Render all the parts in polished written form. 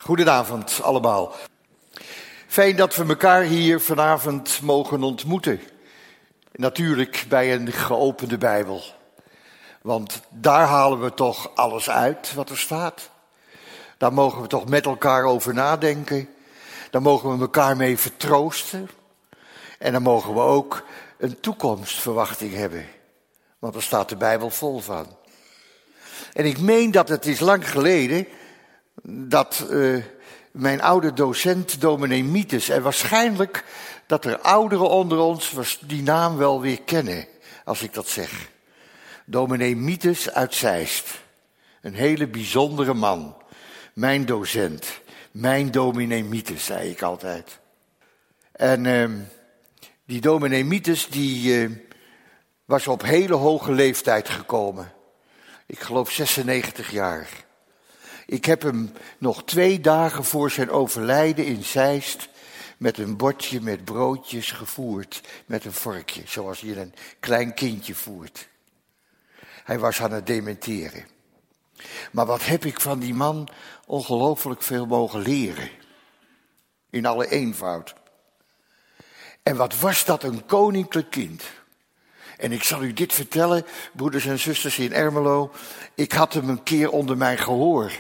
Goedenavond allemaal. Fijn dat we elkaar hier vanavond mogen ontmoeten. Natuurlijk bij een geopende Bijbel. Want daar halen we toch alles uit wat er staat. Daar mogen we toch met elkaar over nadenken. Daar mogen we elkaar mee vertroosten. En daar mogen we ook een toekomstverwachting hebben. Want daar staat de Bijbel vol van. En ik meen dat het is lang geleden dat mijn oude docent, dominee Mietes, en waarschijnlijk dat er ouderen onder ons die naam wel weer kennen, als ik dat zeg. Dominee Mietes uit Zeist. Een hele bijzondere man. Mijn docent. Mijn dominee Mietes, zei ik altijd. En die dominee Mietes, die was op hele hoge leeftijd gekomen. Ik geloof 96 jaar. Ik heb hem nog 2 dagen voor zijn overlijden in Zeist met een bordje met broodjes gevoerd. Met een vorkje, zoals je een klein kindje voert. Hij was aan het dementeren. Maar wat heb ik van die man ongelooflijk veel mogen leren. In alle eenvoud. En wat was dat een koninklijk kind. En ik zal u dit vertellen, broeders en zusters in Ermelo. Ik had hem een keer onder mijn gehoor.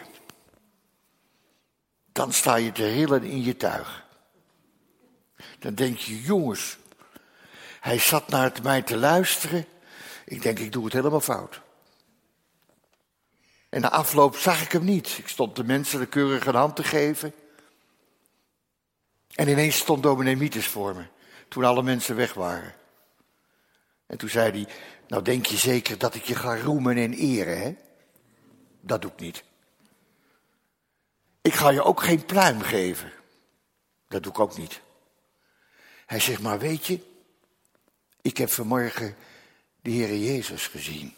Dan sta je te rillen in je tuig. Dan denk je, jongens, hij zat naar mij te luisteren. Ik denk, ik doe het helemaal fout. En na afloop zag ik hem niet. Ik stond de mensen de keurige hand te geven. En ineens stond dominee Mietes voor me. Toen alle mensen weg waren. En toen zei hij, nou denk je zeker dat ik je ga roemen en eren, hè? Dat doe ik niet. Ik ga je ook geen pluim geven. Dat doe ik ook niet. Hij zegt, maar weet je, ik heb vanmorgen de Heere Jezus gezien.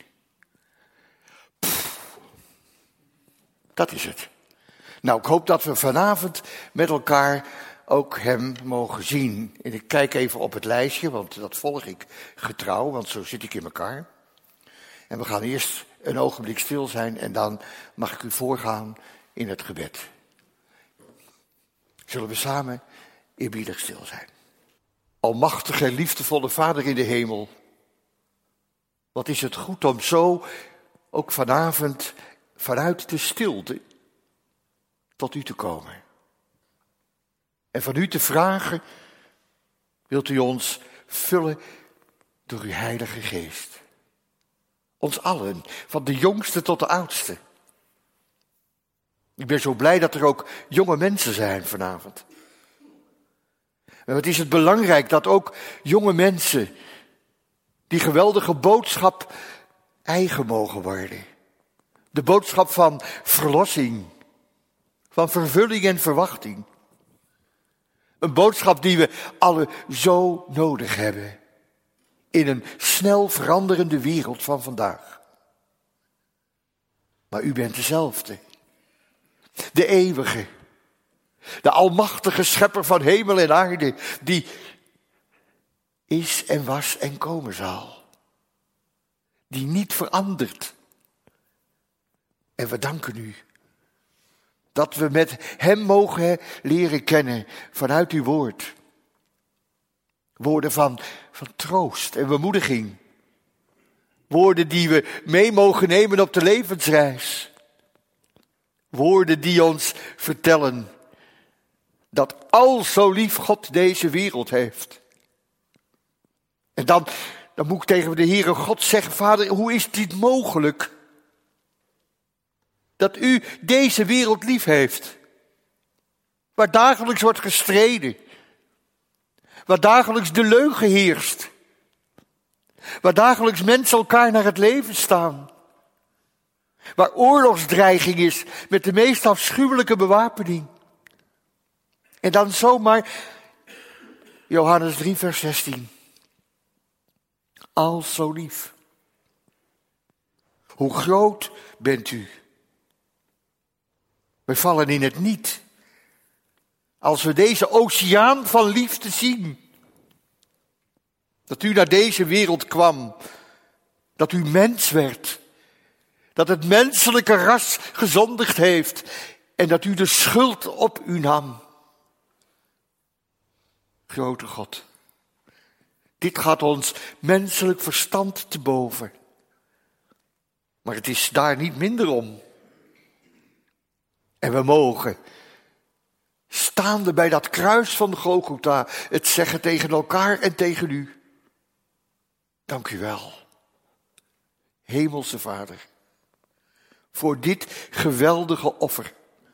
Dat is het. Nou, ik hoop dat we vanavond met elkaar ook hem mogen zien. En ik kijk even op het lijstje, want dat volg ik getrouw, want zo zit ik in elkaar. En we gaan eerst een ogenblik stil zijn en dan mag ik u voorgaan in het gebed. Zullen we samen eerbiedig stil zijn. Almachtige en liefdevolle Vader in de hemel. Wat is het goed om zo ook vanavond vanuit de stilte tot u te komen. En van u te vragen, wilt u ons vullen door uw Heilige Geest. Ons allen, van de jongste tot de oudste. Ik ben zo blij dat er ook jonge mensen zijn vanavond. En wat is het belangrijk dat ook jonge mensen die geweldige boodschap eigen mogen worden. De boodschap van verlossing, van vervulling en verwachting. Een boodschap die we alle zo nodig hebben in een snel veranderende wereld van vandaag. Maar u bent dezelfde. De eeuwige, de almachtige schepper van hemel en aarde, die is en was en komen zal. Die niet verandert. En we danken u dat we met hem mogen leren kennen vanuit uw woord. Woorden van troost en bemoediging. Woorden die we mee mogen nemen op de levensreis. Woorden die ons vertellen dat al zo lief God deze wereld heeft. En dan moet ik tegen de Heere God zeggen, Vader, hoe is dit mogelijk? Dat u deze wereld lief heeft. Waar dagelijks wordt gestreden. Waar dagelijks de leugen heerst. Waar dagelijks mensen elkaar naar het leven staan. Waar oorlogsdreiging is met de meest afschuwelijke bewapening. En dan zomaar Johannes 3 vers 16. Al zo lief. Hoe groot bent u? We vallen in het niet. Als we deze oceaan van liefde zien. Dat u naar deze wereld kwam. Dat u mens werd. Dat het menselijke ras gezondigd heeft. en dat u de schuld op u nam. Grote God, dit gaat ons menselijk verstand te boven. Maar het is daar niet minder om. En we mogen, staande bij dat kruis van Golgotha, het zeggen tegen elkaar en tegen u. Dank u wel, Hemelse Vader, voor dit geweldige offer.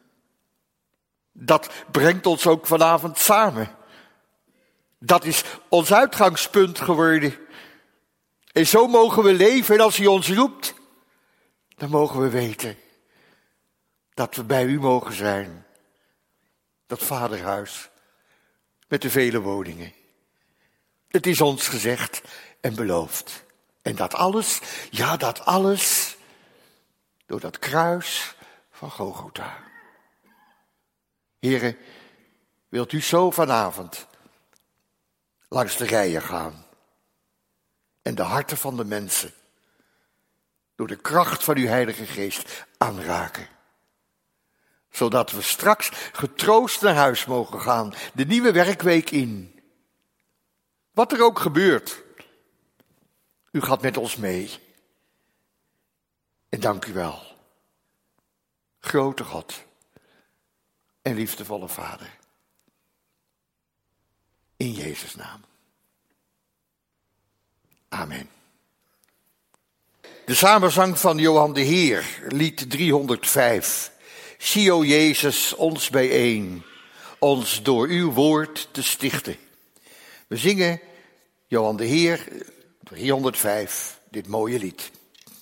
Dat brengt ons ook vanavond samen. Dat is ons uitgangspunt geworden. En zo mogen we leven en als u ons roept, dan mogen we weten dat we bij u mogen zijn. Dat vaderhuis met de vele woningen. Het is ons gezegd en beloofd. En dat alles, ja dat alles, door dat kruis van Golgotha. Heren, wilt u zo vanavond langs de rijen gaan en de harten van de mensen door de kracht van uw Heilige Geest aanraken. Zodat we straks getroost naar huis mogen gaan, de nieuwe werkweek in. Wat er ook gebeurt, u gaat met ons mee. En dank u wel, grote God en liefdevolle Vader. In Jezus' naam. Amen. De samenzang van Johan de Heer, lied 305. Zie, o Jezus, ons bijeen, ons door uw woord te stichten. We zingen Johan de Heer, 305, dit mooie lied.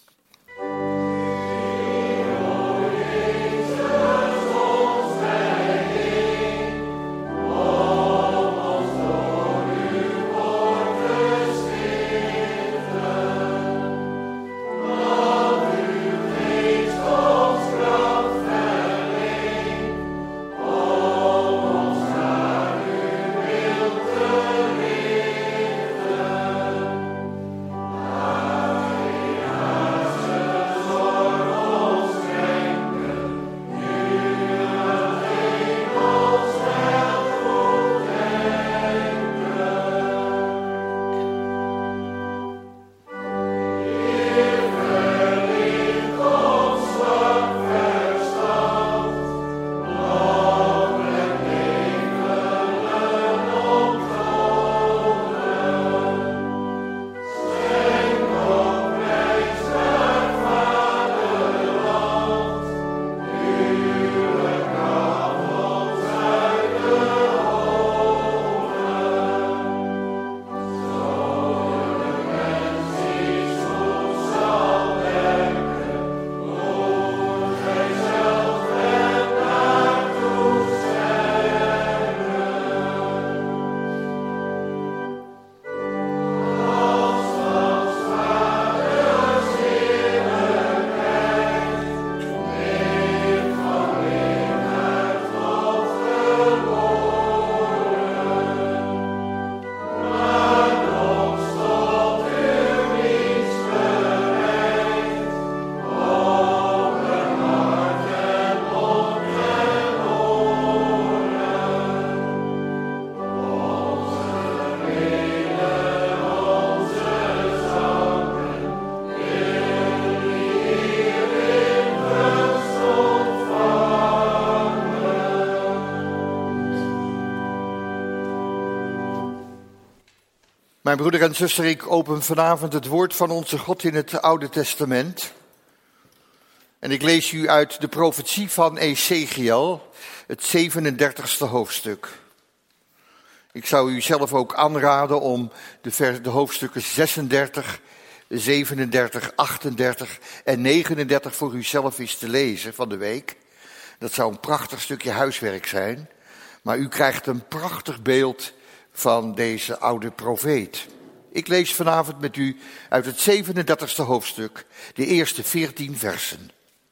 Mijn broeder en zuster, ik open vanavond het woord van onze God in het Oude Testament. En ik lees u uit de profetie van Ezechiel, het 37e hoofdstuk. Ik zou u zelf ook aanraden om de hoofdstukken 36, 37, 38 en 39 voor uzelf eens te lezen van de week. Dat zou een prachtig stukje huiswerk zijn. Maar u krijgt een prachtig beeld van deze oude profeet. Ik lees vanavond met u uit het 37e hoofdstuk, de eerste 14 versen.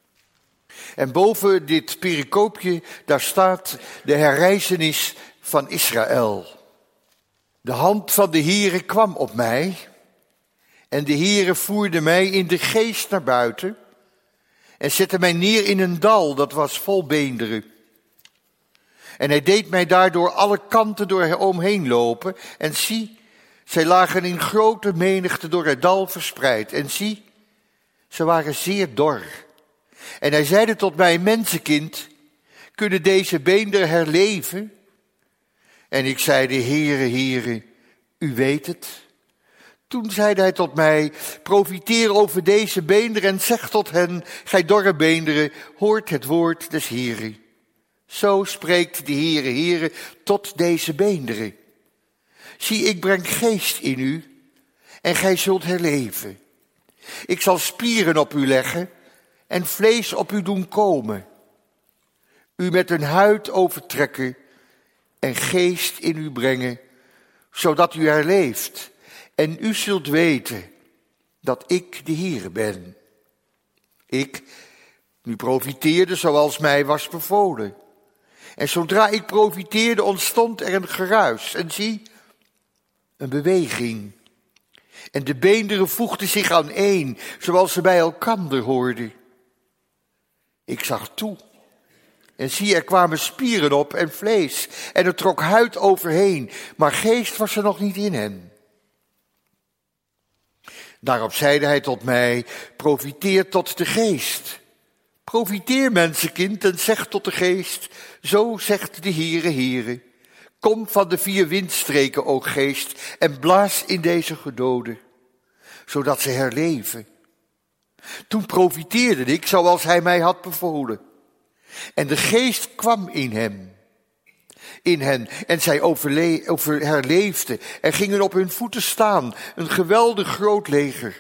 En boven dit pericoopje, daar staat de herrijzenis van Israël. De hand van de Heere kwam op mij, en de Heere voerde mij in de geest naar buiten, en zette mij neer in een dal dat was vol beenderen. En hij deed mij daardoor alle kanten door omheen lopen. En zie, zij lagen in grote menigte door het dal verspreid. En zie, ze waren zeer dor. En hij zeide tot mij, mensenkind, kunnen deze beenderen herleven? En ik zeide, Heere, Heere, u weet het. Toen zeide hij tot mij, profiteer over deze beenderen en zeg tot hen, gij dorre beenderen, hoort het woord des Heeren. Zo spreekt de Heere, Heere, tot deze beenderen. Zie, ik breng geest in u en gij zult herleven. Ik zal spieren op u leggen en vlees op u doen komen. U met een huid overtrekken en geest in u brengen, zodat u herleeft. En u zult weten dat ik de Heere ben. Ik nu profiteerde zoals mij was bevolen. En zodra ik profiteerde ontstond er een geruis. En zie, een beweging. En de beenderen voegden zich aan één, zoals ze bij elkander hoorden. Ik zag toe. En zie, er kwamen spieren op en vlees. En er trok huid overheen, maar geest was er nog niet in hen. Daarop zeide hij tot mij, profiteer tot de geest. Profiteer, mensenkind, en zeg tot de geest, zo zegt de Heere, Heere. Kom van de 4 windstreken, o geest, en blaas in deze gedoden, zodat ze herleven. Toen profiteerde ik, zoals hij mij had bevolen. En de geest kwam in hen, en zij herleefden en gingen op hun voeten staan, een geweldig groot leger.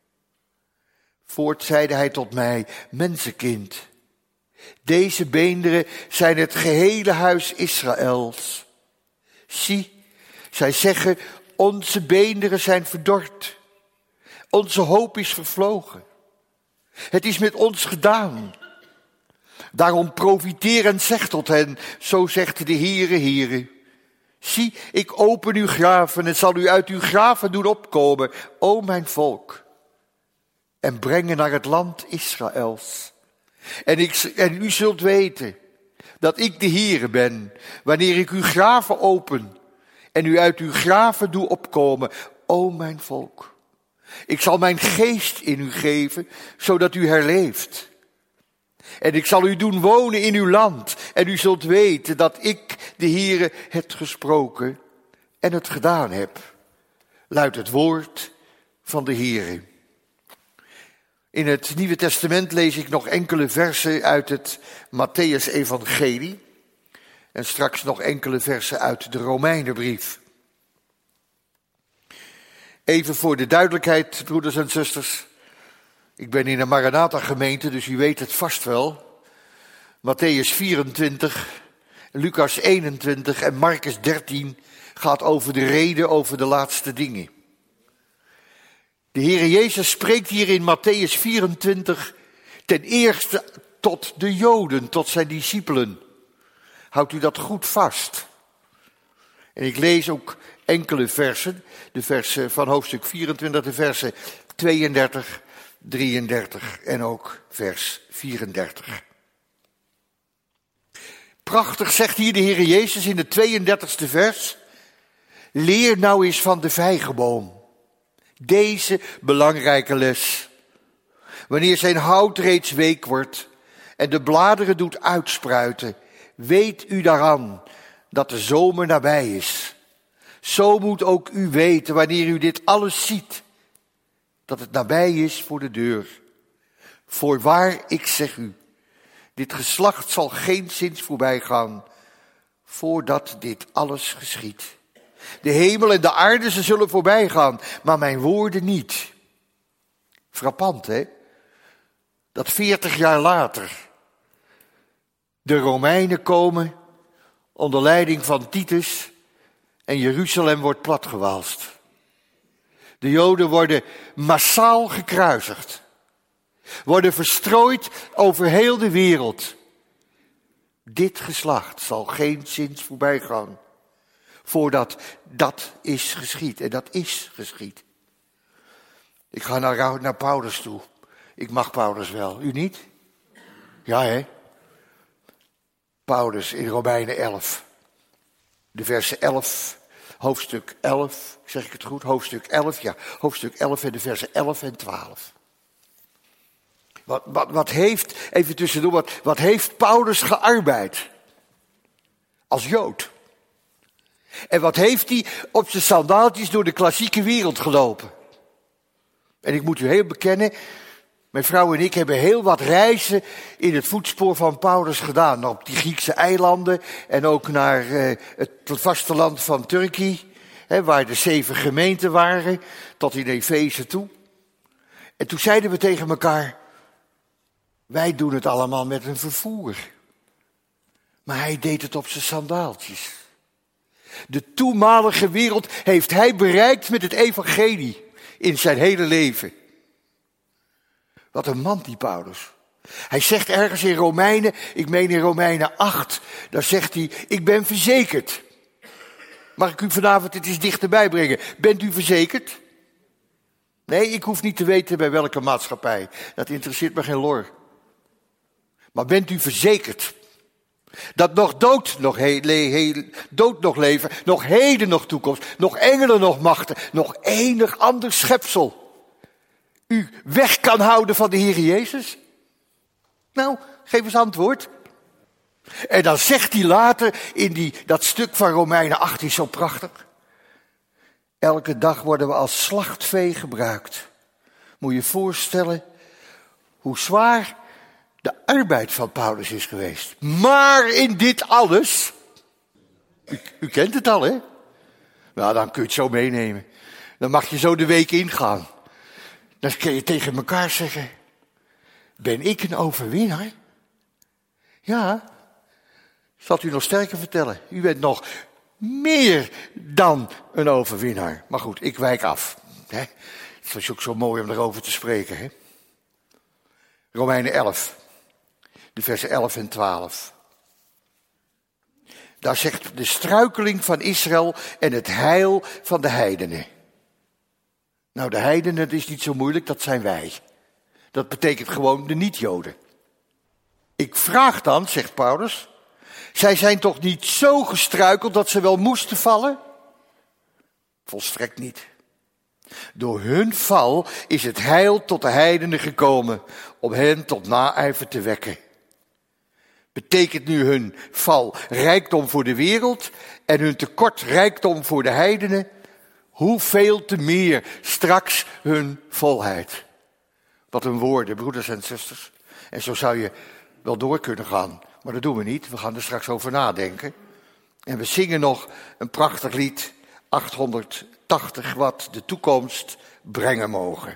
Voort zeide hij tot mij, mensenkind, deze beenderen zijn het gehele huis Israëls. Zie, zij zeggen, onze beenderen zijn verdord, onze hoop is vervlogen. Het is met ons gedaan. Daarom profiteer en zeg tot hen, zo zegt de Heere, Heere. Zie, ik open uw graven en zal u uit uw graven doen opkomen, o mijn volk. En brengen naar het land Israëls. En u zult weten dat ik de Heere ben, wanneer ik uw graven open en u uit uw graven doe opkomen, o mijn volk. Ik zal mijn geest in u geven, zodat u herleeft. En ik zal u doen wonen in uw land. En u zult weten dat ik, de Heere, het gesproken en het gedaan heb. Luidt het woord van de Heere. In het Nieuwe Testament lees ik nog enkele versen uit het Mattheüs-evangelie. En straks nog enkele versen uit de Romeinenbrief. Even voor de duidelijkheid, broeders en zusters. Ik ben in een Maranatha-gemeente, dus u weet het vast wel. Mattheüs 24, Lucas 21 en Marcus 13 gaat over de reden over de laatste dingen. De Heere Jezus spreekt hier in Mattheüs 24 ten eerste tot de Joden, tot zijn discipelen. Houdt u dat goed vast. En ik lees ook enkele versen, de versen van hoofdstuk 24, de versen 32, 33 en ook vers 34. Prachtig zegt hier de Heere Jezus in het 32e vers. Leer nou eens van de vijgenboom. Deze belangrijke les. Wanneer zijn hout reeds week wordt en de bladeren doet uitspruiten, weet u daaraan dat de zomer nabij is. Zo moet ook u weten wanneer u dit alles ziet, dat het nabij is voor de deur. Voorwaar, ik zeg u, dit geslacht zal geenszins voorbij gaan, voordat dit alles geschiedt. De hemel en de aarde, ze zullen voorbij gaan, maar mijn woorden niet. Frappant, hè? Dat 40 jaar later de Romeinen komen onder leiding van Titus en Jeruzalem wordt platgewalst. De Joden worden massaal gekruisigd, worden verstrooid over heel de wereld. Dit geslacht zal geenszins voorbij gaan, voordat dat is geschied. En dat is geschied. Ik ga naar Paulus toe. Ik mag Paulus wel, u niet? Ja, hè? Paulus in Romeinen 11. De versen 11, hoofdstuk 11, zeg ik het goed? Hoofdstuk 11, ja. Hoofdstuk 11 en de versen 11 en 12. Wat heeft, even tussendoor, wat heeft Paulus gearbeid? Als Jood. En wat heeft hij op zijn sandaaltjes door de klassieke wereld gelopen? En ik moet u heel bekennen, mijn vrouw en ik hebben heel wat reizen in het voetspoor van Paulus gedaan. Op die Griekse eilanden en ook naar het vasteland van Turkije, waar de 7 gemeenten waren, tot in Efeze toe. En toen zeiden we tegen elkaar, wij doen het allemaal met een vervoer. Maar hij deed het op zijn sandaaltjes. De toenmalige wereld heeft hij bereikt met het evangelie in zijn hele leven. Wat een man die Paulus. Hij zegt ergens in Romeinen, ik meen in Romeinen 8, daar zegt hij, ik ben verzekerd. Mag ik u vanavond het eens dichterbij brengen? Bent u verzekerd? Nee, ik hoef niet te weten bij welke maatschappij. Dat interesseert me geen lor. Maar bent u verzekerd? Dat nog dood, nog leven, nog heden, nog toekomst, nog engelen, nog machten, nog enig ander schepsel u weg kan houden van de Heer Jezus? Nou, geef eens antwoord. En dan zegt hij later in dat stuk van Romeinen 8, is zo prachtig. Elke dag worden we als slachtvee gebruikt. Moet je je voorstellen hoe zwaar de arbeid van Paulus is geweest. Maar in dit alles, u kent het al, hè? Nou, dan kun je het zo meenemen. Dan mag je zo de week ingaan. Dan kun je tegen elkaar zeggen, ben ik een overwinnaar? Ja, ik zal het u nog sterker vertellen. U bent nog meer dan een overwinnaar. Maar goed, ik wijk af. Hè? Het is ook zo mooi om erover te spreken. Hè? Romeinen 11, de versen 11 en 12. Daar zegt de struikeling van Israël en het heil van de heidenen. Nou, de heidenen, dat is niet zo moeilijk, dat zijn wij. Dat betekent gewoon de niet-Joden. Ik vraag dan, zegt Paulus, zij zijn toch niet zo gestruikeld dat ze wel moesten vallen? Volstrekt niet. Door hun val is het heil tot de heidenen gekomen, om hen tot naijver te wekken. Betekent nu hun val rijkdom voor de wereld en hun tekort rijkdom voor de heidenen? Hoeveel te meer straks hun volheid. Wat een woorden, broeders en zusters. En zo zou je wel door kunnen gaan, maar dat doen we niet. We gaan er straks over nadenken. En we zingen nog een prachtig lied, 880, wat de toekomst brengen mogen.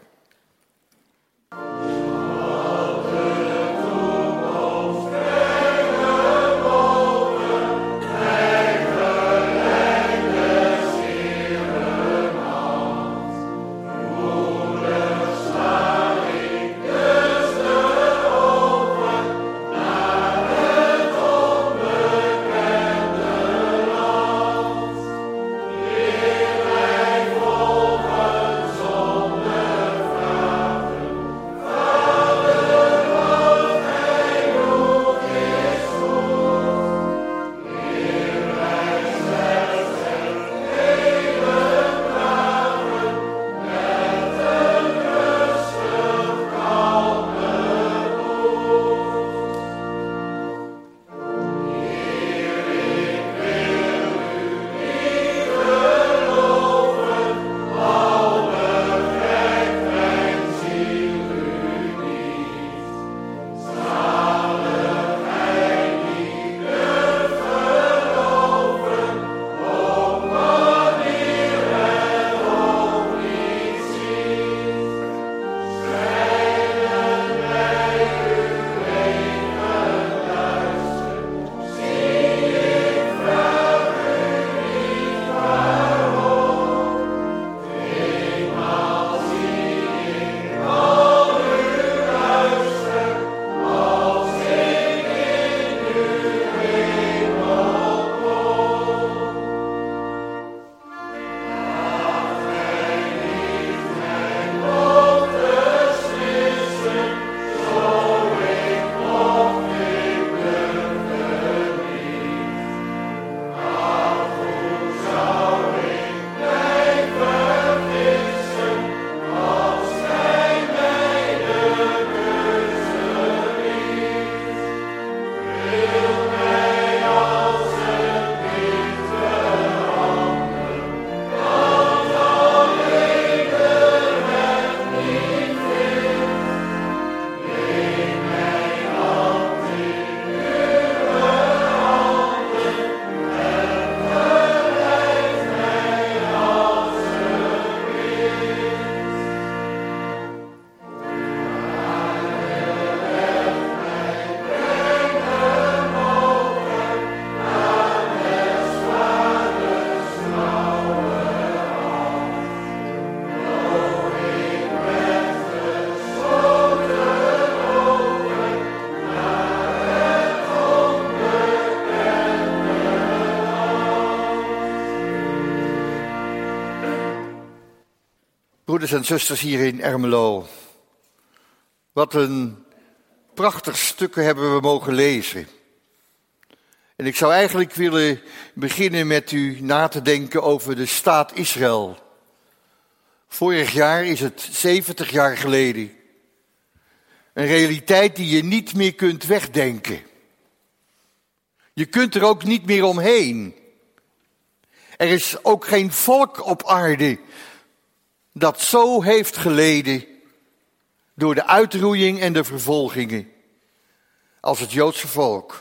Broeders en zusters hier in Ermelo. Wat een prachtig stukken hebben we mogen lezen. En ik zou eigenlijk willen beginnen met u na te denken over de staat Israël. Vorig jaar is het 70 jaar geleden. Een realiteit die je niet meer kunt wegdenken. Je kunt er ook niet meer omheen. Er is ook geen volk op aarde dat zo heeft geleden door de uitroeiing en de vervolgingen als het Joodse volk.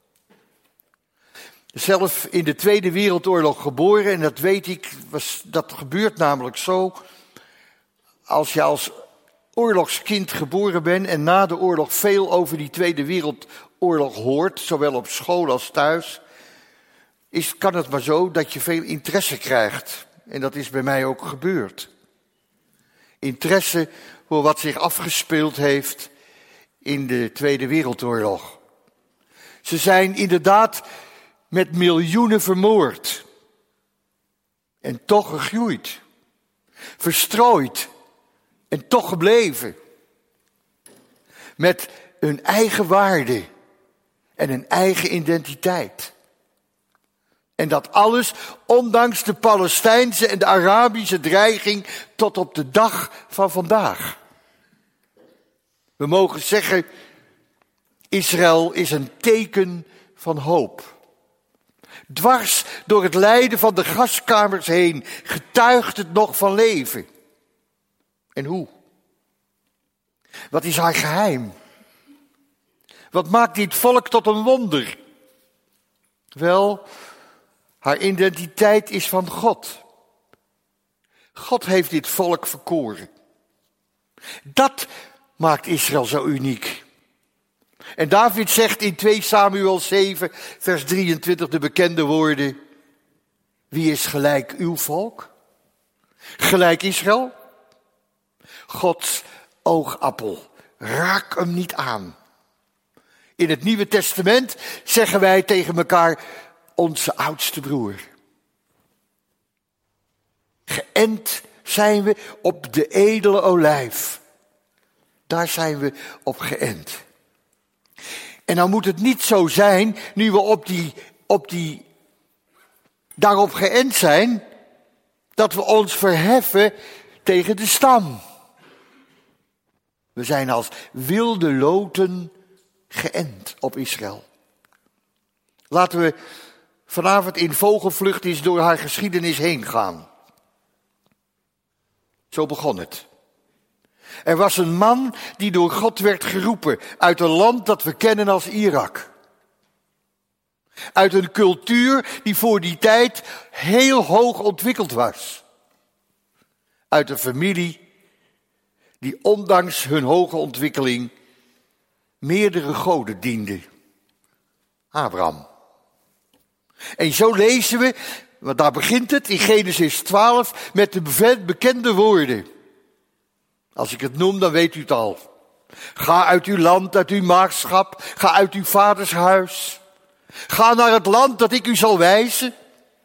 Zelf in de Tweede Wereldoorlog geboren, en dat weet ik, dat gebeurt namelijk zo. Als je als oorlogskind geboren bent en na de oorlog veel over die Tweede Wereldoorlog hoort, zowel op school als thuis, kan het maar zo dat je veel interesse krijgt. En dat is bij mij ook gebeurd. Interesse voor wat zich afgespeeld heeft in de Tweede Wereldoorlog. Ze zijn inderdaad met miljoenen vermoord. En toch gegroeid. Verstrooid. En toch gebleven. Met hun eigen waarde. En een eigen identiteit. En dat alles ondanks de Palestijnse en de Arabische dreiging tot op de dag van vandaag. We mogen zeggen, Israël is een teken van hoop. Dwars door het lijden van de gaskamers heen getuigt het nog van leven. En hoe? Wat is haar geheim? Wat maakt dit volk tot een wonder? Wel, haar identiteit is van God. God heeft dit volk verkoren. Dat maakt Israël zo uniek. En David zegt in 2 Samuel 7, vers 23 de bekende woorden: wie is gelijk uw volk? Gelijk Israël? Gods oogappel. Raak hem niet aan. In het Nieuwe Testament zeggen wij tegen elkaar: onze oudste broer. Geënt zijn we op de edele olijf. Daar zijn we op geënt. En dan moet het niet zo zijn, nu we daarop geënt zijn, dat we ons verheffen tegen de stam. We zijn als wilde loten geënt op Israël. Laten we vanavond in vogelvlucht eens door haar geschiedenis heen gaan. Zo begon het. Er was een man die door God werd geroepen uit een land dat we kennen als Irak. Uit een cultuur die voor die tijd heel hoog ontwikkeld was. Uit een familie die ondanks hun hoge ontwikkeling meerdere goden diende. Abraham. En zo lezen we, want daar begint het in Genesis 12 met de bekende woorden. Als ik het noem, dan weet u het al. Ga uit uw land, uit uw maagschap, ga uit uw vaders huis. Ga naar het land dat ik u zal wijzen.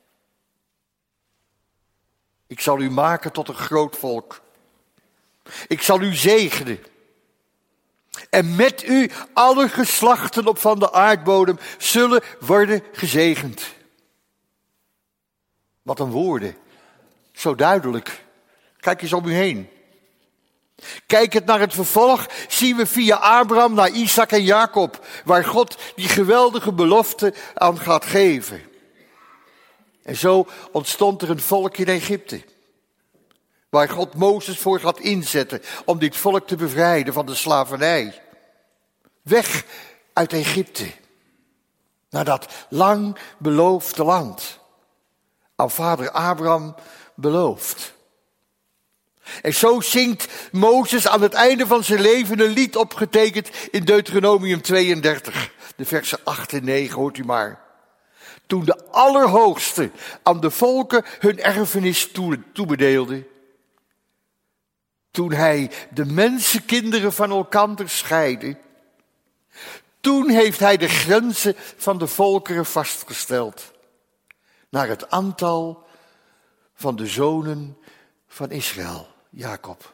Ik zal u maken tot een groot volk. Ik zal u zegenen. En met u alle geslachten op van de aardbodem zullen worden gezegend. Wat een woorden. Zo duidelijk. Kijk eens om u heen. Kijkend naar het vervolg zien we via Abraham naar Isaac en Jacob, waar God die geweldige belofte aan gaat geven. En zo ontstond er een volk in Egypte, waar God Mozes voor gaat inzetten om dit volk te bevrijden van de slavernij. Weg uit Egypte, naar dat lang beloofde land, aan vader Abraham beloofd. En zo zingt Mozes aan het einde van zijn leven een lied opgetekend in Deuteronomium 32. De versen 8 en 9, hoort u maar. Toen de Allerhoogste aan de volken hun erfenis toebedeelde. Toen hij de mensenkinderen van elkander scheidde. Toen heeft hij de grenzen van de volkeren vastgesteld. Naar het aantal van de zonen van Israël. Jacob.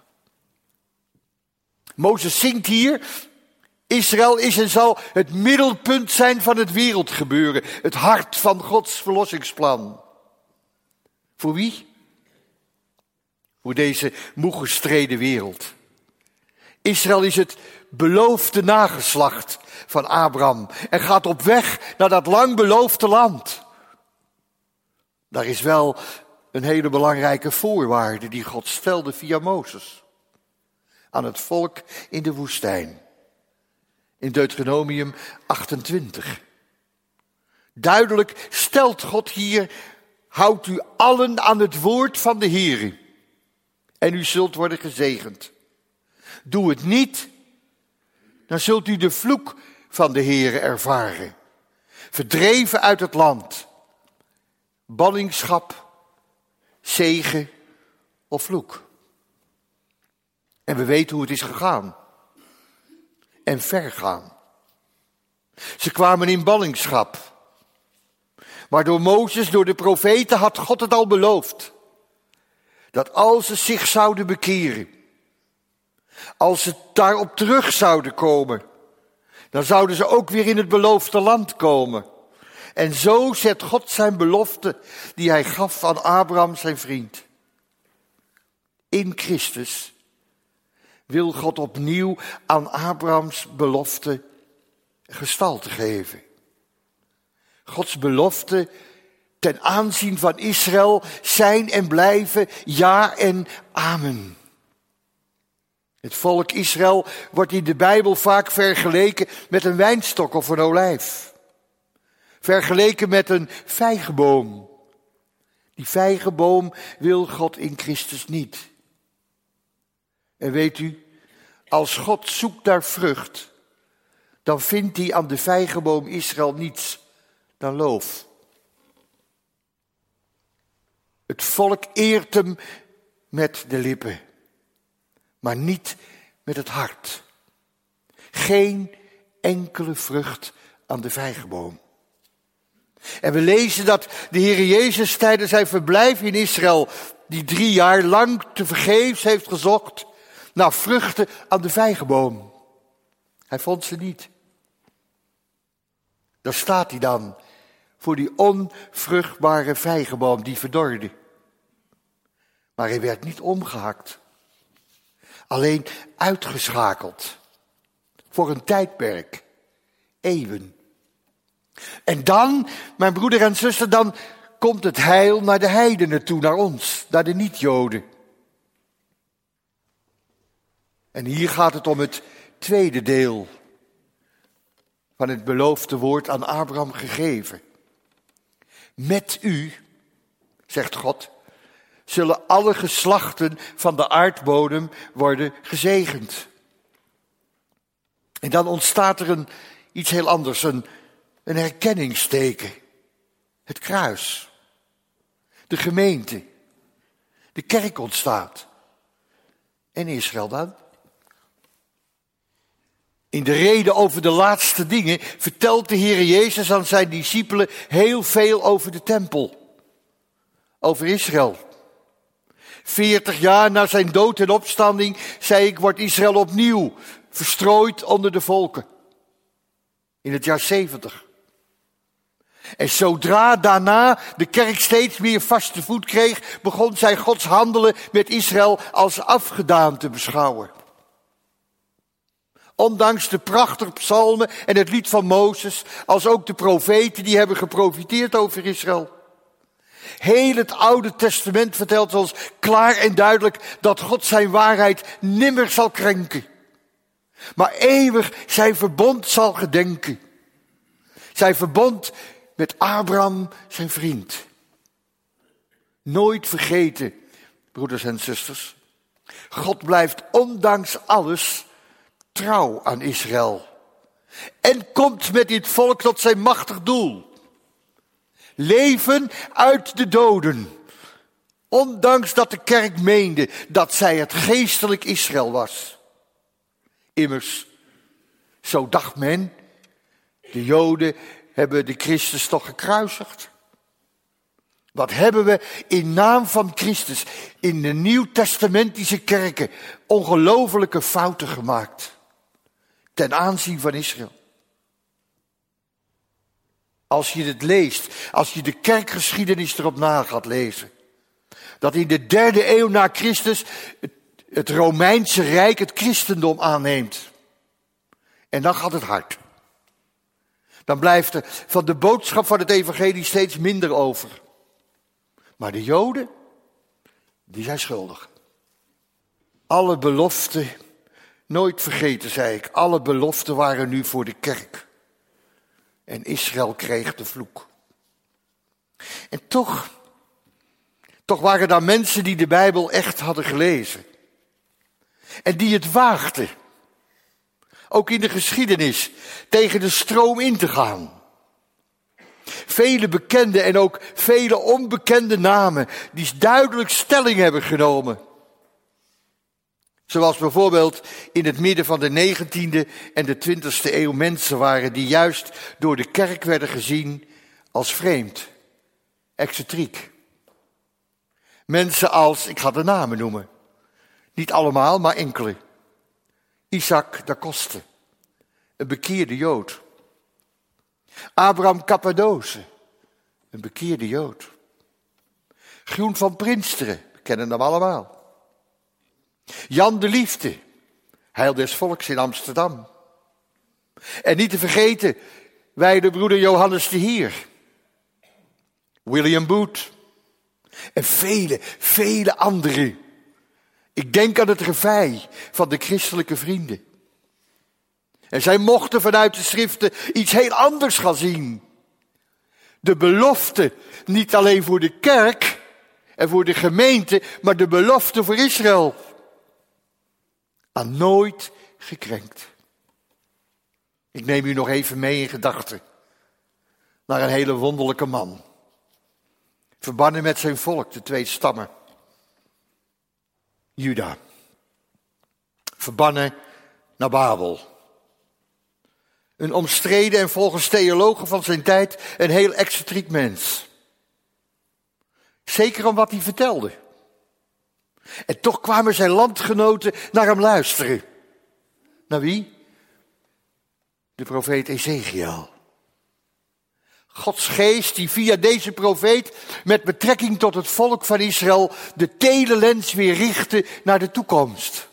Mozes zingt hier: Israël is en zal het middelpunt zijn van het wereldgebeuren. Het hart van Gods verlossingsplan. Voor wie? Voor deze moe gestreden wereld. Israël is het beloofde nageslacht van Abraham en gaat op weg naar dat lang beloofde land. Daar is wel een hele belangrijke voorwaarde die God stelde via Mozes aan het volk in de woestijn. In Deuteronomium 28. Duidelijk stelt God hier: houdt u allen aan het woord van de Heere en u zult worden gezegend. Doe het niet, dan zult u de vloek van de Heere ervaren. Verdreven uit het land. Ballingschap, zegen of vloek. En we weten hoe het is gegaan. En ver gaan. Ze kwamen in ballingschap. Maar door Mozes, door de profeten had God het al beloofd. Dat als ze zich zouden bekeren, als ze daarop terug zouden komen, dan zouden ze ook weer in het beloofde land komen. En zo zet God zijn belofte die hij gaf aan Abraham zijn vriend. In Christus wil God opnieuw aan Abrahams belofte gestalte geven. Gods belofte ten aanzien van Israël zijn en blijven ja en amen. Het volk Israël wordt in de Bijbel vaak vergeleken met een wijnstok of een olijf. Vergeleken met een vijgenboom. Die vijgenboom wil God in Christus niet. En weet u, als God zoekt naar vrucht, dan vindt hij aan de vijgenboom Israël niets dan loof. Het volk eert hem met de lippen, maar niet met het hart. Geen enkele vrucht aan de vijgenboom. En we lezen dat de Heer Jezus tijdens zijn verblijf in Israël, die 3 jaar lang tevergeefs heeft gezocht naar vruchten aan de vijgenboom. Hij vond ze niet. Daar staat hij dan, voor die onvruchtbare vijgenboom die verdorde. Maar hij werd niet omgehakt. Alleen uitgeschakeld. Voor een tijdperk. Eeuwen. En dan, mijn broeder en zuster, dan komt het heil naar de heidenen toe, naar ons, naar de niet-Joden. En hier gaat het om het tweede deel van het beloofde woord aan Abraham gegeven. Met u, zegt God, zullen alle geslachten van de aardbodem worden gezegend. En dan ontstaat er iets heel anders, een herkenningsteken. Het kruis. De gemeente. De kerk ontstaat. En Israël dan? In de reden over de laatste dingen vertelt de Heer Jezus aan zijn discipelen heel veel over de tempel. Over Israël. 40 jaar na zijn dood en opstanding zei ik, wordt Israël opnieuw verstrooid onder de volken. In het jaar 70. En zodra daarna de kerk steeds meer vaste voet kreeg, begon zij Gods handelen met Israël als afgedaan te beschouwen. Ondanks de prachtige psalmen en het lied van Mozes, als ook de profeten die hebben geprofiteerd over Israël. Heel het Oude Testament vertelt ons klaar en duidelijk dat God zijn waarheid nimmer zal krenken. Maar eeuwig zijn verbond zal gedenken. Zijn verbond met Abraham, zijn vriend. Nooit vergeten, broeders en zusters. God blijft ondanks alles trouw aan Israël. En komt met dit volk tot zijn machtig doel. Leven uit de doden. Ondanks dat de kerk meende dat zij het geestelijk Israël was. Immers, zo dacht men, de Joden hebben de Christus toch gekruisigd. Wat hebben we in naam van Christus in de nieuwtestamentische kerken ongelofelijke fouten gemaakt ten aanzien van Israël. Als je het leest, als je de kerkgeschiedenis erop na gaat lezen, dat in de 3e eeuw na Christus het Romeinse Rijk het christendom aanneemt. En dan gaat het hard. Dan blijft er van de boodschap van het evangelie steeds minder over. Maar de Joden, die zijn schuldig. Alle beloften, nooit vergeten zei ik, alle beloften waren nu voor de kerk. En Israël kreeg de vloek. En toch waren daar mensen die de Bijbel echt hadden gelezen. En die het waagden, ook in de geschiedenis, tegen de stroom in te gaan. Vele bekende en ook vele onbekende namen die duidelijk stelling hebben genomen. Zoals bijvoorbeeld in het midden van de 19e en de 20e eeuw mensen waren die juist door de kerk werden gezien als vreemd, excentriek. Mensen als, ik ga de namen noemen, niet allemaal, maar enkele. Isaac da Coste, een bekeerde Jood. Abraham Cappadose, een bekeerde Jood. Groen van Prinsteren, we kennen hem allemaal. Jan de Liefde, heil des volks in Amsterdam. En niet te vergeten, wij de broeder Johannes de Heer. William Booth. En vele anderen. Ik denk aan het revij van de christelijke vrienden. En zij mochten vanuit de schriften iets heel anders gaan zien. De belofte, niet alleen voor de kerk en voor de gemeente, maar de belofte voor Israël. Aan nooit gekrenkt. Ik neem u nog even mee in gedachten naar een hele wonderlijke man. Verbannen met zijn volk, de 2 stammen. Juda. Verbannen naar Babel. Een omstreden en volgens theologen van zijn tijd een heel excentriek mens. Zeker om wat hij vertelde. En toch kwamen zijn landgenoten naar hem luisteren. Naar wie? De profeet Ezechiel. Gods geest die via deze profeet met betrekking tot het volk van Israël de telelens weer richtte naar de toekomst.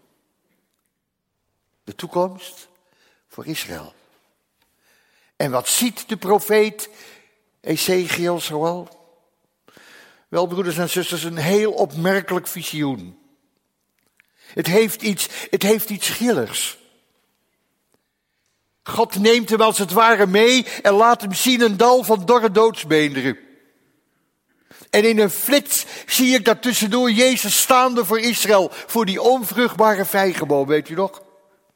De toekomst voor Israël. En wat ziet de profeet Ezechiel zoal? Wel, broeders en zusters, een heel opmerkelijk visioen. Het heeft iets grilligs. God neemt hem als het ware mee en laat hem zien een dal van dorre doodsbeenderen. En in een flits zie ik daartussendoor Jezus staande voor Israël, voor die onvruchtbare vijgenboom, weet u nog?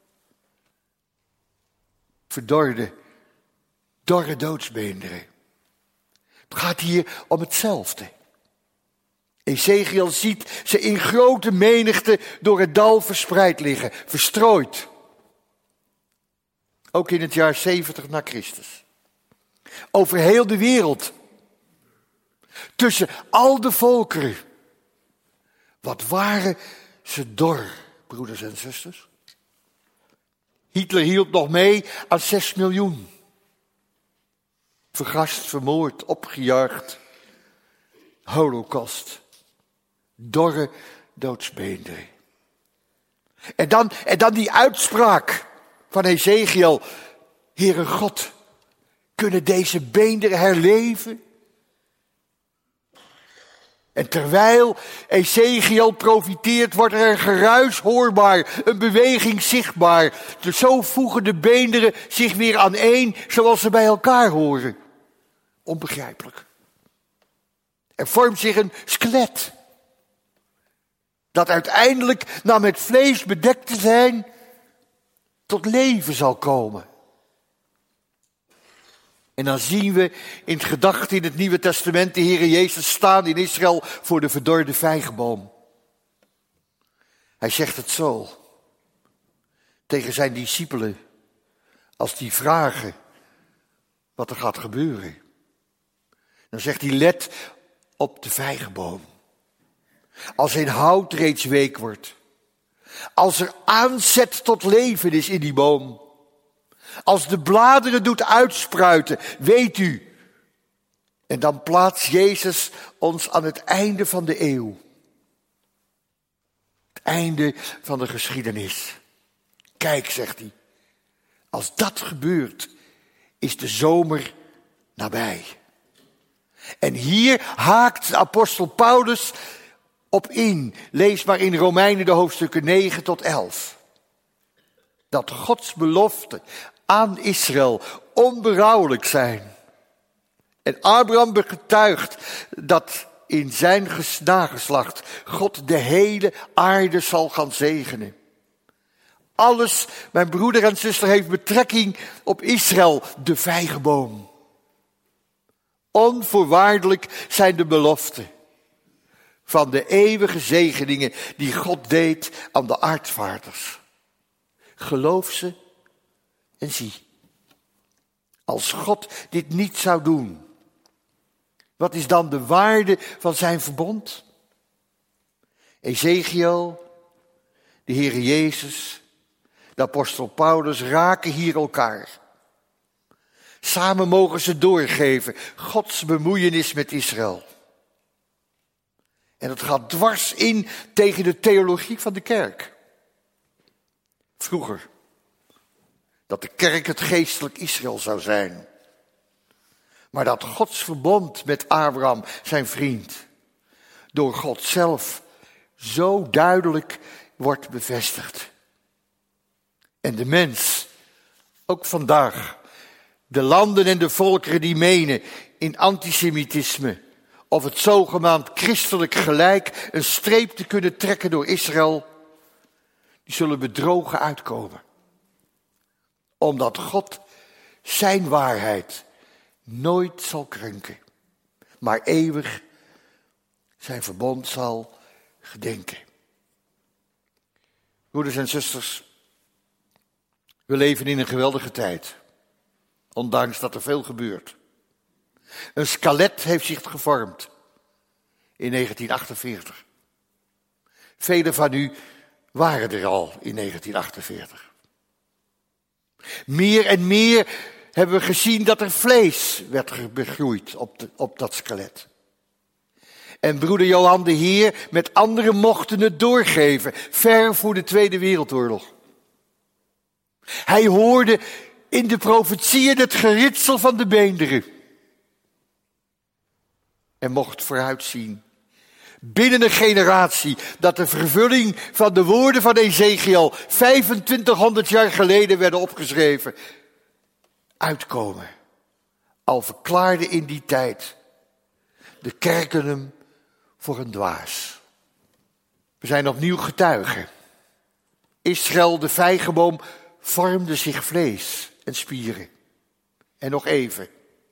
Verdorde, dorre doodsbeenderen. Het gaat hier om hetzelfde. Ezechiel ziet ze in grote menigte door het dal verspreid liggen, verstrooid. Ook in het jaar 70 na Christus. Over heel de wereld. Tussen al de volkeren. Wat waren ze dor, broeders en zusters. Hitler hielp nog mee aan 6 miljoen. Vergast, vermoord, opgejaagd. Holocaust. Dorre doodsbeenderen. En dan die uitspraak van Ezechiel. Heere God, kunnen deze beenderen herleven? En terwijl Ezechiel profiteert, wordt er een geruis hoorbaar, een beweging zichtbaar. Dus zo voegen de beenderen zich weer aaneen, zoals ze bij elkaar horen. Onbegrijpelijk. Er vormt zich een skelet. Dat uiteindelijk, na met vlees bedekt te zijn, tot leven zal komen. En dan zien we in het gedachte in het Nieuwe Testament de Heere Jezus staan in Israël voor de verdorde vijgenboom. Hij zegt het zo tegen zijn discipelen als die vragen wat er gaat gebeuren. Dan zegt hij, let op de vijgenboom. Als zijn hout reeds week wordt. Als er aanzet tot leven is in die boom. Als de bladeren doet uitspruiten, weet u. En dan plaatst Jezus ons aan het einde van de eeuw. Het einde van de geschiedenis. Kijk, zegt hij. Als dat gebeurt, is de zomer nabij. En hier haakt de apostel Paulus op in. Lees maar in Romeinen de hoofdstukken 9 tot 11. Dat Gods beloften aan Israël onberouwelijk zijn. En Abraham getuigt dat in zijn nageslacht God de hele aarde zal gaan zegenen. Alles, mijn broeder en zuster, heeft betrekking op Israël, de vijgenboom. Onvoorwaardelijk zijn de beloften van de eeuwige zegeningen die God deed aan de aardvaarders. Geloof ze en zie. Als God dit niet zou doen, wat is dan de waarde van zijn verbond? Ezekiel, de Heere Jezus, de apostel Paulus raken hier elkaar. Samen mogen ze doorgeven Gods bemoeienis met Israël. En het gaat dwars in tegen de theologie van de kerk. Vroeger. Dat de kerk het geestelijk Israël zou zijn. Maar dat Gods verbond met Abraham, zijn vriend, door God zelf zo duidelijk wordt bevestigd. En de mens, ook vandaag, de landen en de volkeren die menen in antisemitisme of het zogenaamd christelijk gelijk een streep te kunnen trekken door Israël, die zullen bedrogen uitkomen. Omdat God zijn waarheid nooit zal krenken, maar eeuwig zijn verbond zal gedenken. Broeders en zusters, we leven in een geweldige tijd, ondanks dat er veel gebeurt. Een skelet heeft zich gevormd in 1948. Velen van u waren er al in 1948. Meer en meer hebben we gezien dat er vlees werd begroeid op dat skelet. En broeder Johan de Heer met anderen mochten het doorgeven, ver voor de Tweede Wereldoorlog. Hij hoorde in de profetieën het geritsel van de beenderen. En mocht vooruitzien, binnen een generatie, dat de vervulling van de woorden van Ezekiel 2500 jaar geleden werden opgeschreven, uitkomen. Al verklaarde in die tijd de kerken hem voor een dwaas. We zijn opnieuw getuigen. Israël, de vijgenboom, vormde zich vlees en spieren. En nog even.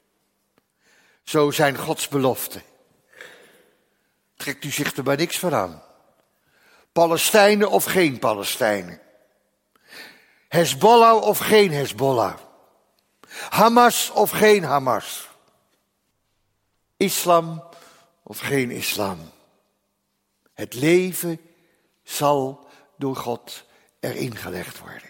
Zo zijn Gods beloften. Trekt u zich er maar niks van aan. Palestijnen of geen Palestijnen. Hezbollah of geen Hezbollah. Hamas of geen Hamas. Islam of geen islam. Het leven zal door God erin gelegd worden.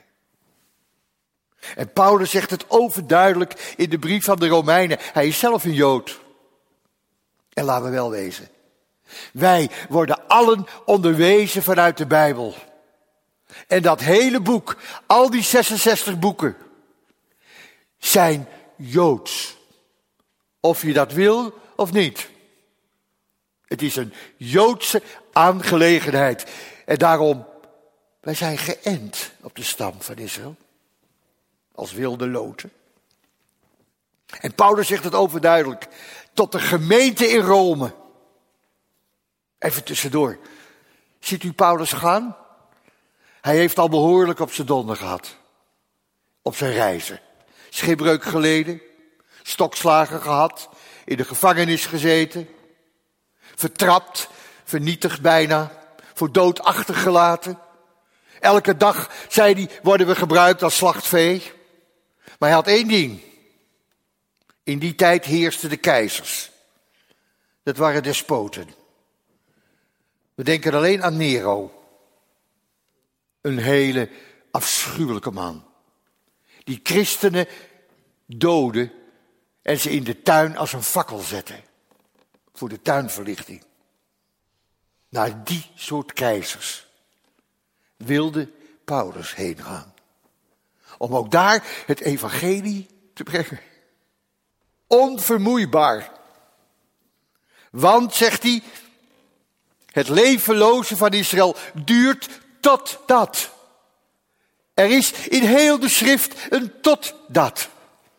En Paulus zegt het overduidelijk in de brief van de Romeinen. Hij is zelf een Jood. En laten we wel wezen. Wij worden allen onderwezen vanuit de Bijbel. En dat hele boek, al die 66 boeken, zijn Joods. Of je dat wil of niet. Het is een Joodse aangelegenheid. En daarom, wij zijn geënt op de stam van Israël. Als wilde loten. En Paulus zegt het overduidelijk. Tot de gemeente in Rome. Even tussendoor. Ziet u Paulus gaan? Hij heeft al behoorlijk op zijn donder gehad. Op zijn reizen. Schipbreuk geleden. Stokslagen gehad. In de gevangenis gezeten. Vertrapt. Vernietigd bijna. Voor dood achtergelaten. Elke dag, zei hij, worden we gebruikt als slachtvee. Maar hij had één ding. In die tijd heersten de keizers. Dat waren despoten. We denken alleen aan Nero. Een hele afschuwelijke man. Die christenen doodde en ze in de tuin als een fakkel zette. Voor de tuinverlichting. Naar die soort keizers wilde Paulus heen gaan. Om ook daar het evangelie te brengen. Onvermoeibaar. Want, zegt hij, het levenloze van Israël duurt totdat. Er is in heel de schrift een totdat.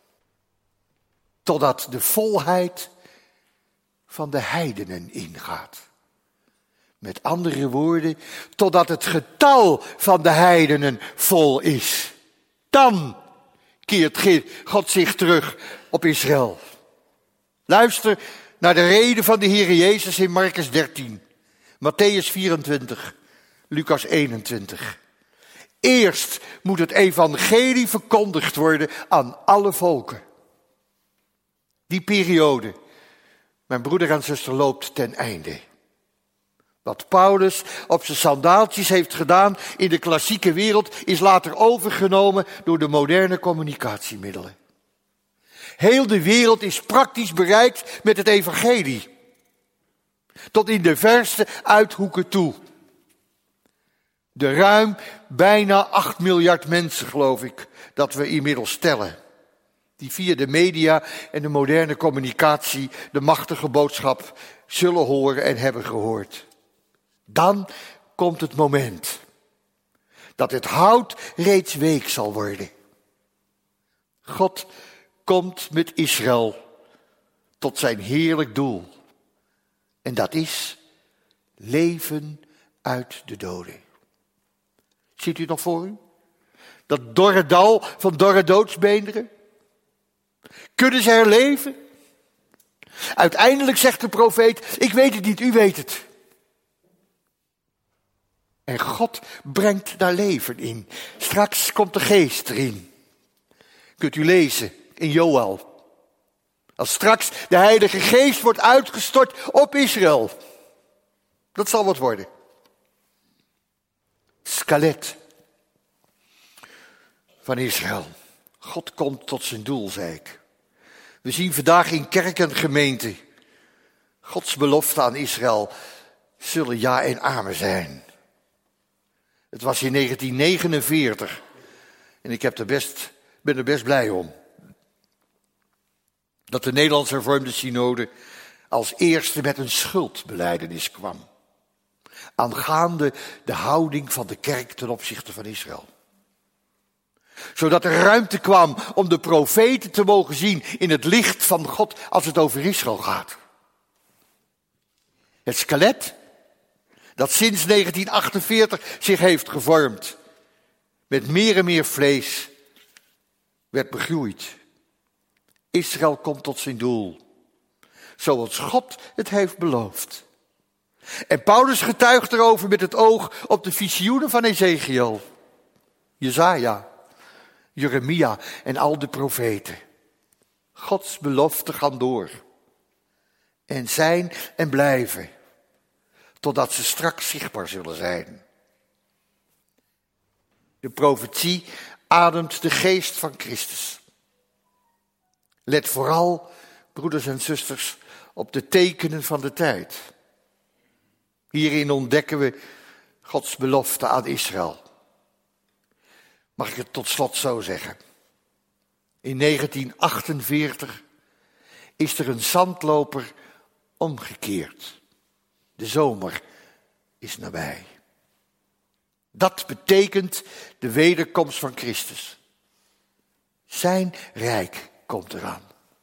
Totdat de volheid van de heidenen ingaat. Met andere woorden, totdat het getal van de heidenen vol is. Dan keert God zich terug op Israël. Luister naar de reden van de Heer Jezus in Markus 13, Matthäus 24, Lucas 21. Eerst moet het evangelie verkondigd worden aan alle volken. Die periode, mijn broeder en zuster, loopt ten einde. Wat Paulus op zijn sandaaltjes heeft gedaan in de klassieke wereld is later overgenomen door de moderne communicatiemiddelen. Heel de wereld is praktisch bereikt met het evangelie. Tot in de verste uithoeken toe. De ruim bijna 8 miljard mensen, geloof ik, dat we inmiddels tellen. Die via de media en de moderne communicatie de machtige boodschap zullen horen en hebben gehoord. Dan komt het moment dat het hout reeds week zal worden. God komt met Israël tot zijn heerlijk doel. En dat is leven uit de doden. Ziet u het nog voor u? Dat dorre dal van dorre doodsbeenderen? Kunnen ze herleven? Uiteindelijk zegt de profeet, ik weet het niet, u weet het. En God brengt daar leven in. Straks komt de geest erin. Kunt u lezen in Joël. Als straks de Heilige Geest wordt uitgestort op Israël. Dat zal wat worden. Skelet van Israël. God komt tot zijn doel, zei ik. We zien vandaag in kerk en gemeente Gods belofte aan Israël zullen ja en amen zijn. Het was in 1949 en ik ben er best blij om. Dat de Nederlandse Hervormde Synode als eerste met een schuldbelijdenis kwam. Aangaande de houding van de kerk ten opzichte van Israël. Zodat er ruimte kwam om de profeten te mogen zien in het licht van God als het over Israël gaat. Het skelet dat sinds 1948 zich heeft gevormd, met meer en meer vlees, werd begroeid. Israël komt tot zijn doel, zoals God het heeft beloofd. En Paulus getuigt erover met het oog op de visioenen van Ezekiel, Jesaja, Jeremia en al de profeten. Gods beloften gaan door en zijn en blijven, totdat ze straks zichtbaar zullen zijn. De profetie ademt de geest van Christus. Let vooral, broeders en zusters, op de tekenen van de tijd. Hierin ontdekken we Gods belofte aan Israël. Mag ik het tot slot zo zeggen? In 1948 is er een zandloper omgekeerd. De zomer is nabij. Dat betekent de wederkomst van Christus. Zijn rijk komt eraan.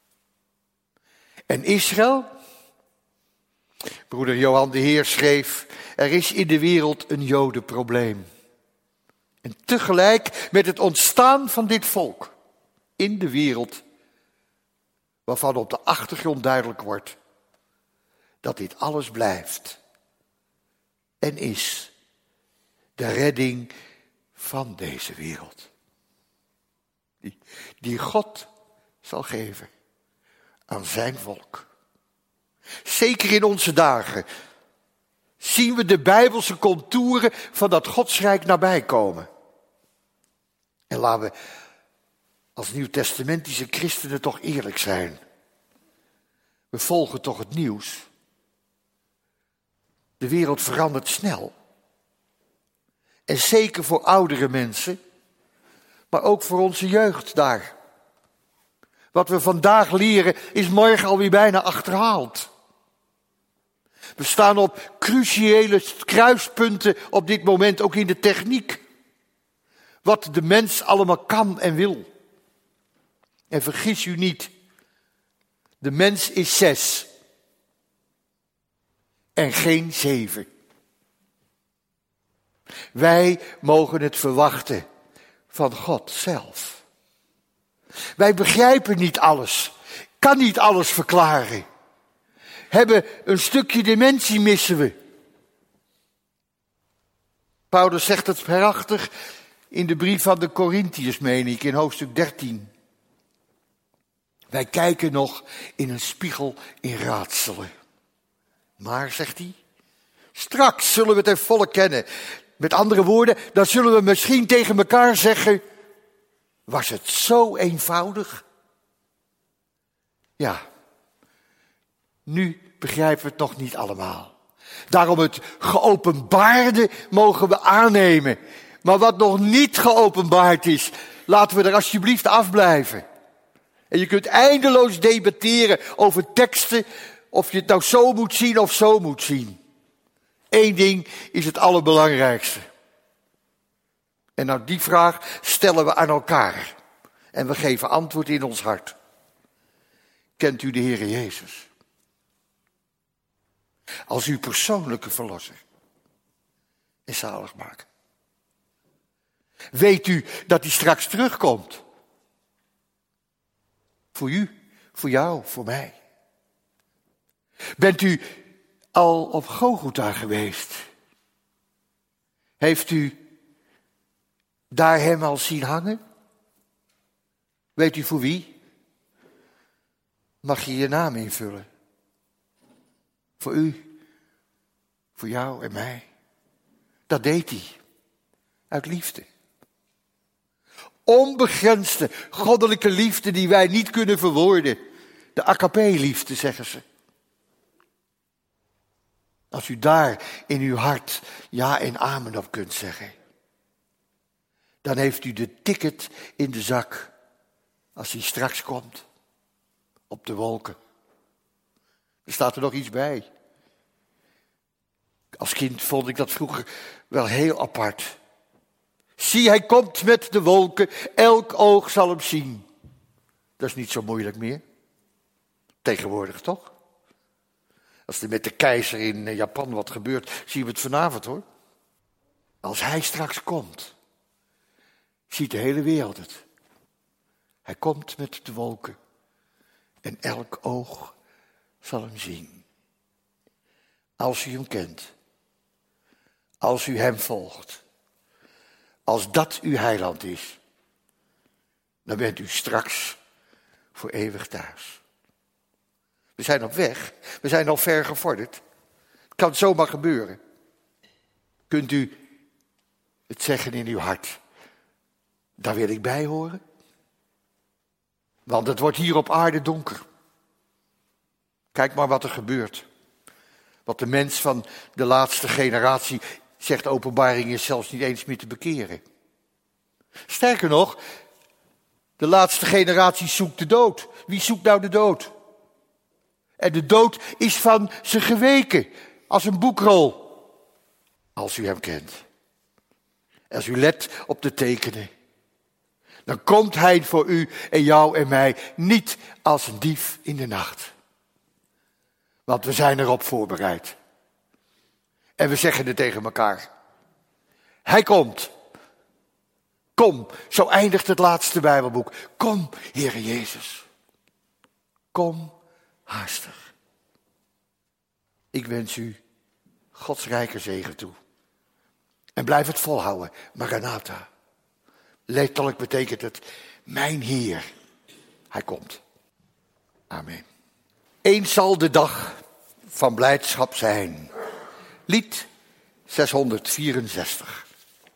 En Israël? Broeder Johan de Heer schreef, er is in de wereld een Jodenprobleem. En tegelijk met het ontstaan van dit volk in de wereld, waarvan op de achtergrond duidelijk wordt dat dit alles blijft en is de redding van deze wereld. Die God zal geven aan zijn volk. Zeker in onze dagen zien we de Bijbelse contouren van dat Godsrijk nabij komen. En laten we als nieuwtestamentische christenen toch eerlijk zijn. We volgen toch het nieuws. De wereld verandert snel. En zeker voor oudere mensen, maar ook voor onze jeugd daar. Wat we vandaag leren is morgen alweer bijna achterhaald. We staan op cruciale kruispunten op dit moment, ook in de techniek. Wat de mens allemaal kan en wil. En vergis u niet, de mens is 6 en geen 7. Wij mogen het verwachten van God zelf. Wij begrijpen niet alles, kan niet alles verklaren. Hebben een stukje dimensie missen we. Paulus zegt het prachtig in de brief van de Korintiërs, meen ik, in hoofdstuk 13. Wij kijken nog in een spiegel in raadselen. Maar, zegt hij, straks zullen we het er volle kennen. Met andere woorden, dan zullen we misschien tegen elkaar zeggen, was het zo eenvoudig? Ja, nu begrijpen we het nog niet allemaal. Daarom het geopenbaarde mogen we aannemen. Maar wat nog niet geopenbaard is, laten we er alsjeblieft afblijven. En je kunt eindeloos debatteren over teksten, of je het nou zo moet zien of zo moet zien. Eén ding is het allerbelangrijkste. En nou die vraag stellen we aan elkaar. En we geven antwoord in ons hart. Kent u de Heere Jezus? Als uw persoonlijke verlosser en zaligmaker. Weet u dat hij straks terugkomt? Voor u, voor jou, voor mij. Bent u al op Golgotha geweest? Heeft u daar hem al zien hangen? Weet u voor wie? Mag je je naam invullen? Voor u, voor jou en mij. Dat deed hij. Uit liefde. Onbegrensde goddelijke liefde die wij niet kunnen verwoorden. De agape-liefde, zeggen ze. Als u daar in uw hart ja en amen op kunt zeggen, dan heeft u de ticket in de zak als hij straks komt op de wolken. Er staat er nog iets bij. Als kind vond ik dat vroeger wel heel apart. Zie, hij komt met de wolken, elk oog zal hem zien. Dat is niet zo moeilijk meer. Tegenwoordig toch? Als er met de keizer in Japan wat gebeurt, zien we het vanavond hoor. Als hij straks komt, ziet de hele wereld het. Hij komt met de wolken en elk oog zal hem zien. Als u hem kent, als u hem volgt, als dat uw heiland is, dan bent u straks voor eeuwig thuis. We zijn op weg, we zijn al ver gevorderd. Het kan zomaar gebeuren. Kunt u het zeggen in uw hart, daar wil ik bij horen? Want het wordt hier op aarde donker. Kijk maar wat er gebeurt. Wat de mens van de laatste generatie, zegt Openbaring, is zelfs niet eens meer te bekeren. Sterker nog, de laatste generatie zoekt de dood. Wie zoekt nou de dood? En de dood is van ze geweken, als een boekrol. Als u hem kent. Als u let op de tekenen. Dan komt hij voor u en jou en mij niet als een dief in de nacht. Want we zijn erop voorbereid. En we zeggen het tegen elkaar. Hij komt. Kom, zo eindigt het laatste Bijbelboek. Kom, Heere Jezus. Kom haastig. Ik wens u Gods rijke zegen toe. En blijf het volhouden, Maranatha. Letterlijk betekent het, mijn Heer, hij komt. Amen. Eens zal de dag van blijdschap zijn. Lied 664.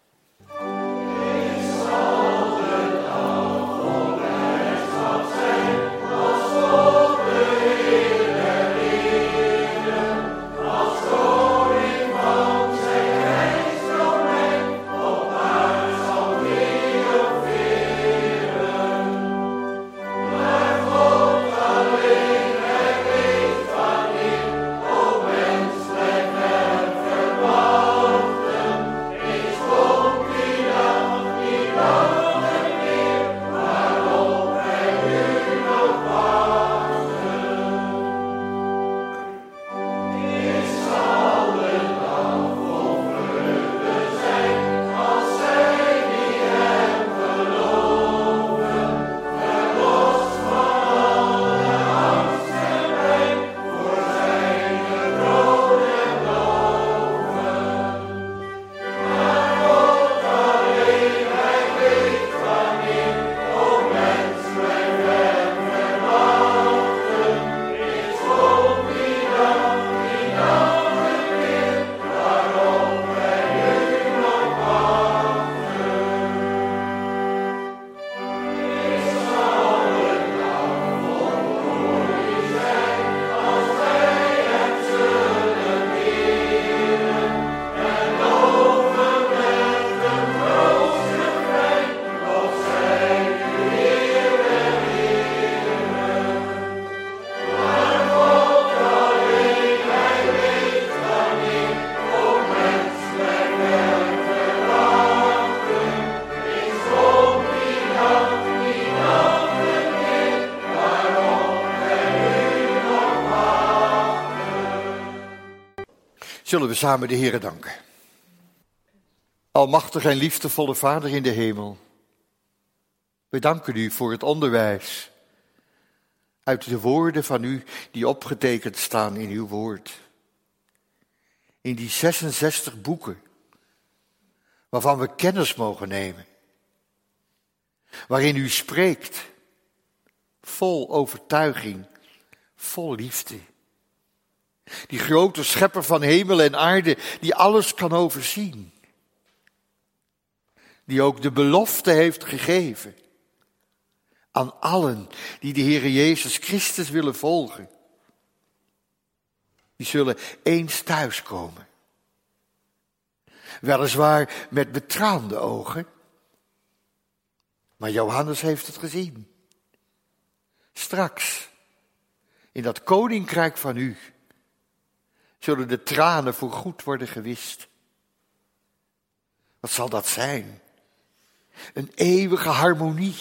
Zullen we samen de Heere danken. Almachtige en liefdevolle Vader in de hemel. We danken u voor het onderwijs uit de woorden van u die opgetekend staan in uw woord. In die 66 boeken waarvan we kennis mogen nemen. Waarin u spreekt, vol overtuiging, vol liefde. Die grote schepper van hemel en aarde, die alles kan overzien. Die ook de belofte heeft gegeven aan allen die de Heere Jezus Christus willen volgen. Die zullen eens thuiskomen. Weliswaar met betraande ogen, maar Johannes heeft het gezien. Straks, in dat koninkrijk van u, zullen de tranen voorgoed worden gewist. Wat zal dat zijn? Een eeuwige harmonie.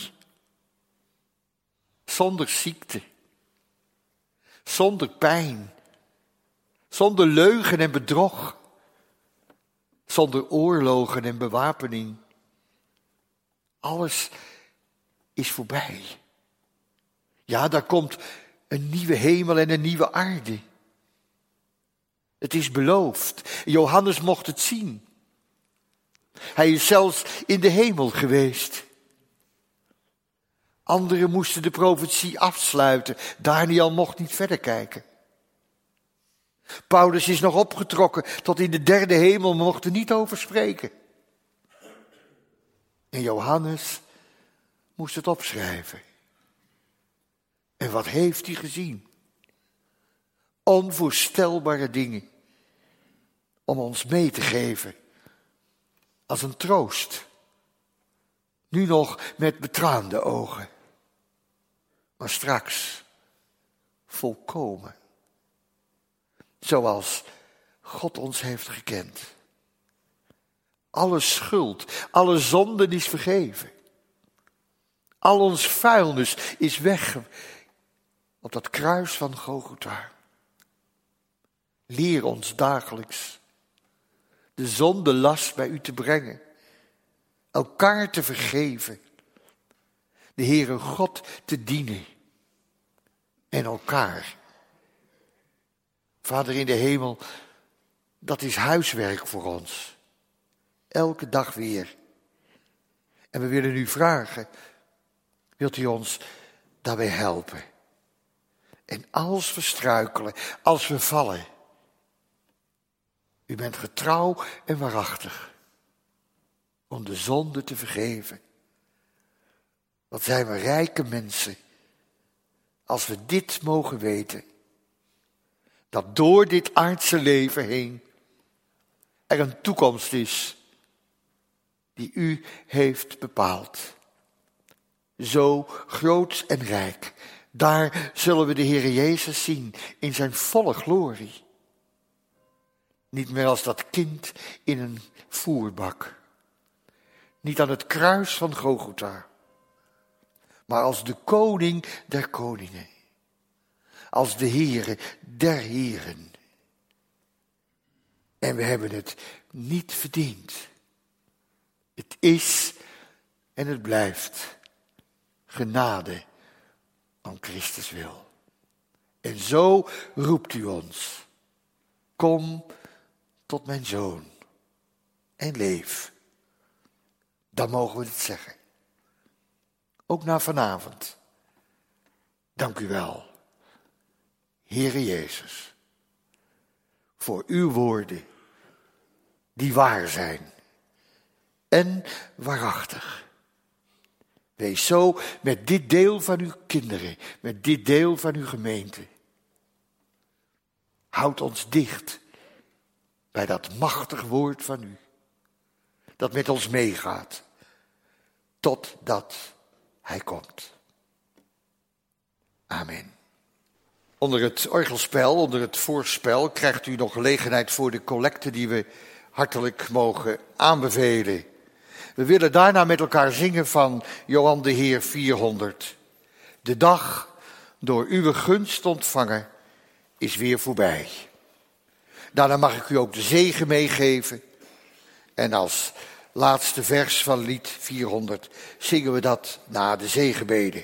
Zonder ziekte. Zonder pijn. Zonder leugen en bedrog. Zonder oorlogen en bewapening. Alles is voorbij. Ja, daar komt een nieuwe hemel en een nieuwe aarde. Het is beloofd. Johannes mocht het zien. Hij is zelfs in de hemel geweest. Anderen moesten de profetie afsluiten. Daniel mocht niet verder kijken. Paulus is nog opgetrokken tot in de derde hemel, maar mocht er niet over spreken. En Johannes moest het opschrijven. En wat heeft hij gezien? Onvoorstelbare dingen om ons mee te geven als een troost. Nu nog met betraande ogen, maar straks volkomen. Zoals God ons heeft gekend. Alle schuld, alle zonden is vergeven. Al ons vuilnis is weg op dat kruis van Golgotha. Leer ons dagelijks de zondelast bij u te brengen. Elkaar te vergeven. De Heere God te dienen. En elkaar. Vader in de hemel, dat is huiswerk voor ons. Elke dag weer. En we willen u vragen, wilt u ons daarbij helpen? En als we struikelen, als we vallen, u bent getrouw en waarachtig om de zonde te vergeven. Wat zijn we rijke mensen als we dit mogen weten. Dat door dit aardse leven heen er een toekomst is die u heeft bepaald. Zo groot en rijk. Daar zullen we de Heere Jezus zien in zijn volle glorie. Niet meer als dat kind in een voerbak. Niet aan het kruis van Golgotha. Maar als de koning der koningen. Als de Heere der heren. En we hebben het niet verdiend. Het is en het blijft genade om Christus wil. En zo roept u ons. Kom tot mijn zoon en leef. Dan mogen we het zeggen. Ook na vanavond. Dank u wel, Heere Jezus, voor uw woorden die waar zijn en waarachtig. Wees zo met dit deel van uw kinderen, met dit deel van uw gemeente. Houd ons dicht bij dat machtig woord van u, dat met ons meegaat, totdat hij komt. Amen. Onder het orgelspel, onder het voorspel, krijgt u nog gelegenheid voor de collecte die we hartelijk mogen aanbevelen. We willen daarna met elkaar zingen van Johan de Heer 400. De dag door uw gunst ontvangen is weer voorbij. Daarna mag ik u ook de zegen meegeven. En als laatste vers van lied 400 zingen we dat na de zegenbede.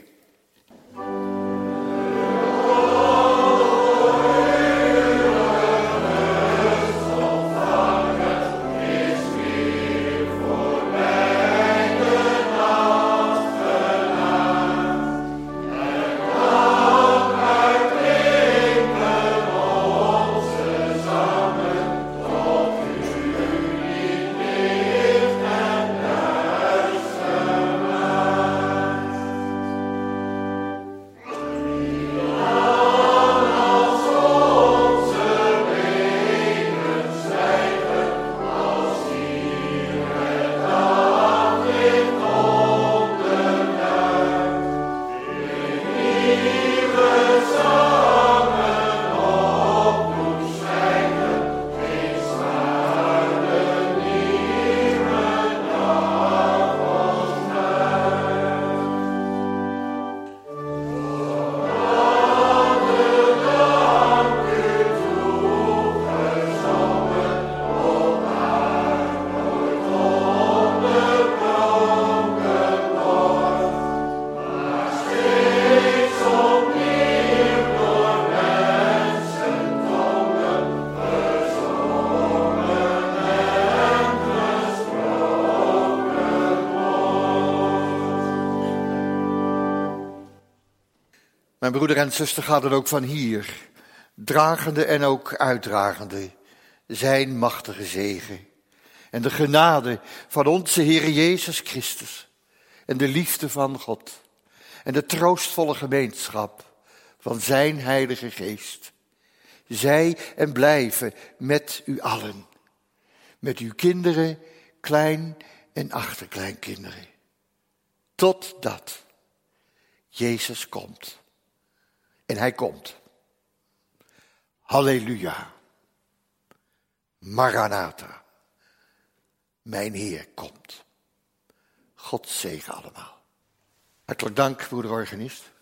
Mijn broeder en zuster gaat er ook van hier, dragende en ook uitdragende, zijn machtige zegen. En de genade van onze Heer Jezus Christus en de liefde van God en de troostvolle gemeenschap van zijn Heilige Geest. Zij en blijven met u allen, met uw kinderen, klein- en achterkleinkinderen, totdat Jezus komt. En hij komt. Halleluja. Maranatha. Mijn Heer komt. God zegen allemaal. Hartelijk dank, broeder organist.